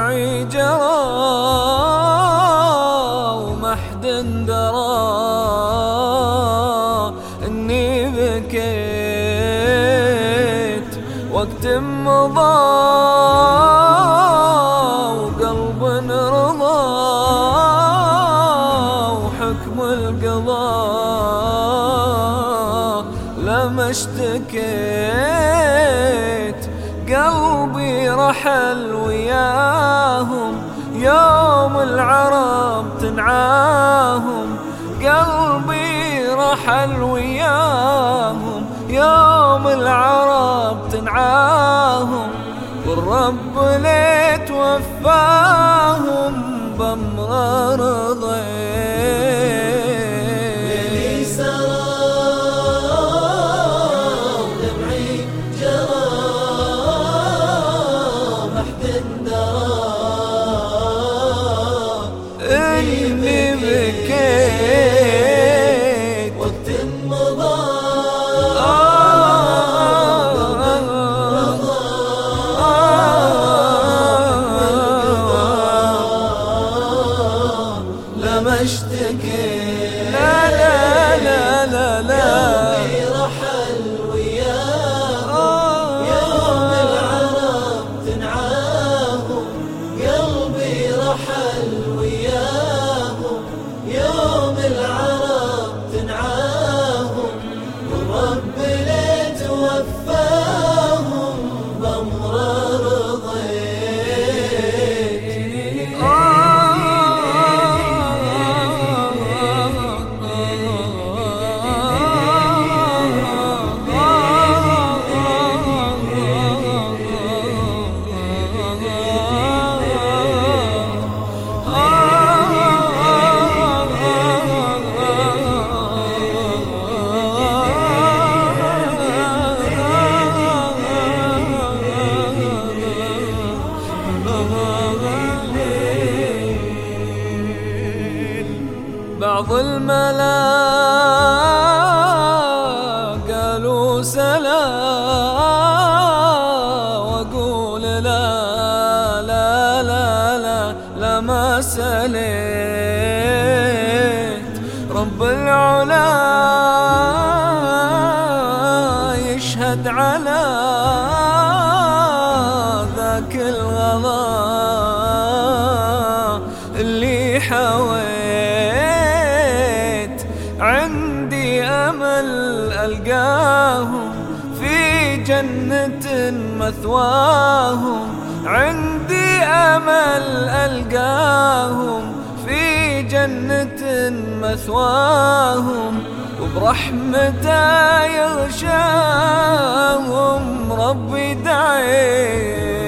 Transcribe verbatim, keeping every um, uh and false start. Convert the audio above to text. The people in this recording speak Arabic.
معي جرى وما حد درى إني بكيت وقت مضى وقلب رضى وحكم القضاء لما اشتكيت قلبي رحل وياهم يوم العرب تنعاهم قلبي رحل وياهم يوم العرب تنعاهم والرب ليت وفاهم بأمر رضيت إني بكيت وقت مضى لما اشتكيت لا لا لا لا لا قلبي رحل وياهم يوم العرب تنعاهم قلبي رحل وياهم يوم العرب تنعاهم والرب ليت وفاهم بأمر رضيت بعض الملا قالوا سلا واقول لا لا لا لا لا ما سليت رب العلا يشهد على ذاك الغضا اللي حويت عندي أمل ألقاهم في جنة مثواهم عندي أمل ألقاهم في جنة مثواهم وبرحمته يغشاهم ربي دعيت